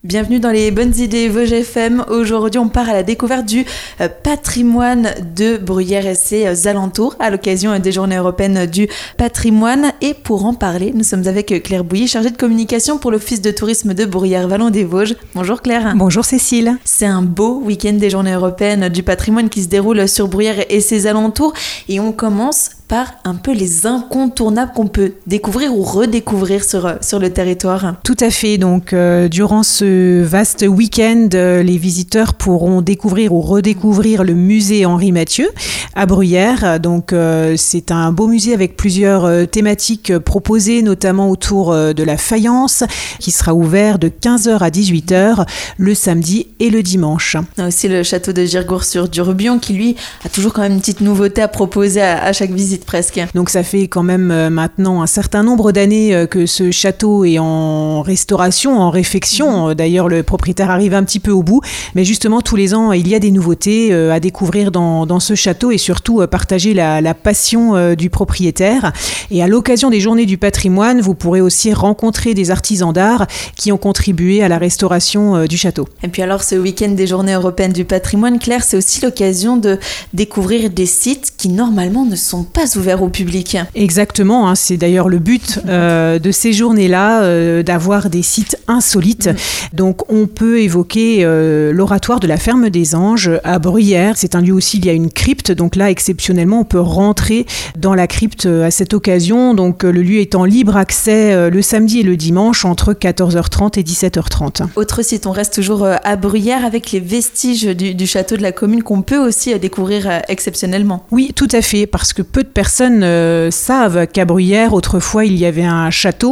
Bienvenue dans les bonnes idées Vosges FM. Aujourd'hui, on part à la découverte du patrimoine de Bruyères et ses alentours à l'occasion des Journées européennes du patrimoine. Et pour en parler, nous sommes avec Claire Bouilly, chargée de communication pour l'Office de tourisme de Bruyères-Vallon des Vosges. Bonjour Claire. Bonjour Cécile. C'est un beau week-end des Journées européennes du patrimoine qui se déroule sur Bruyères et ses alentours. Et on commence par un peu les incontournables qu'on peut découvrir ou redécouvrir sur le territoire. Tout à fait. Donc, durant ce vaste week-end, les visiteurs pourront découvrir ou redécouvrir le musée Henri Mathieu à Bruyères. Donc, c'est un beau musée avec plusieurs thématiques proposées, notamment autour de la faïence, qui sera ouvert de 15h à 18h le samedi et le dimanche. On a aussi le château de Girgourt-sur-Durbion qui, lui, a toujours quand même une petite nouveauté à proposer à chaque visite presque. Donc ça fait quand même maintenant un certain nombre d'années que ce château est en restauration, en réfection. D'ailleurs, le propriétaire arrive un petit peu au bout. Mais justement, tous les ans, il y a des nouveautés à découvrir dans ce château et surtout partager la passion du propriétaire. Et à l'occasion des Journées du patrimoine, vous pourrez aussi rencontrer des artisans d'art qui ont contribué à la restauration du château. Et puis alors, ce week-end des Journées européennes du patrimoine, Claire, c'est aussi l'occasion de découvrir des sites qui normalement ne sont pas ouverts au public. Exactement, c'est d'ailleurs le but de ces journées-là, d'avoir des sites insolites. Donc on peut évoquer l'oratoire de la Ferme des Anges à Bruyères. C'est un lieu aussi, il y a une crypte, donc là exceptionnellement on peut rentrer dans la crypte à cette occasion. Donc le lieu est en libre accès le samedi et le dimanche entre 14h30 et 17h30. Autre site, on reste toujours à Bruyères avec les vestiges du château de la commune qu'on peut aussi découvrir exceptionnellement. Oui, tout à fait, parce que peu de personnes savent qu'à Bruyères, autrefois, il y avait un château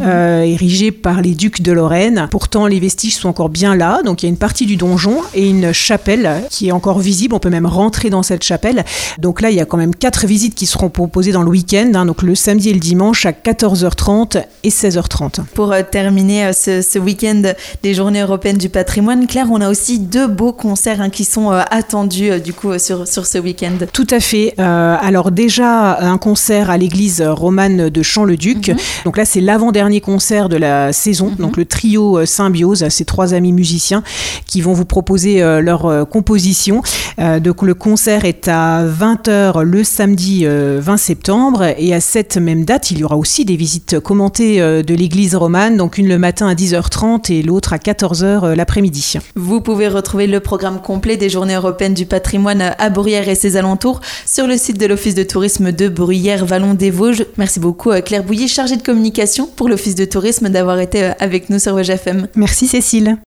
érigé par les ducs de Lorraine. Pourtant, les vestiges sont encore bien là. Donc, il y a une partie du donjon et une chapelle qui est encore visible. On peut même rentrer dans cette chapelle. Donc là, il y a quand même 4 visites qui seront proposées dans le week-end. Donc, le samedi et le dimanche à 14h30 et 16h30. Pour terminer ce week-end des Journées européennes du patrimoine, Claire, on a aussi 2 beaux concerts qui sont attendus du coup sur ce week-end. Tout à fait. Alors déjà, un concert à l'église romane de Champ-le-Duc. Donc là, c'est l'avant-dernier concert de la saison. Donc le trio Symbiose, ces 3 amis musiciens qui vont vous proposer leur composition. Donc le concert est à 20h le samedi 20 septembre. Et à cette même date, il y aura aussi des visites commentées de l'église romane. Donc une le matin à 10h30 et l'autre à 14h l'après-midi. Vous pouvez retrouver le programme complet des Journées européennes du patrimoine à Bruyères et ses alentours sur le site de l'Office de tourisme de Bruyères-Vallon des Vosges. Merci beaucoup Claire Bouilly, chargée de communication pour l'Office de tourisme, d'avoir été avec nous sur Vosges FM. Merci Cécile.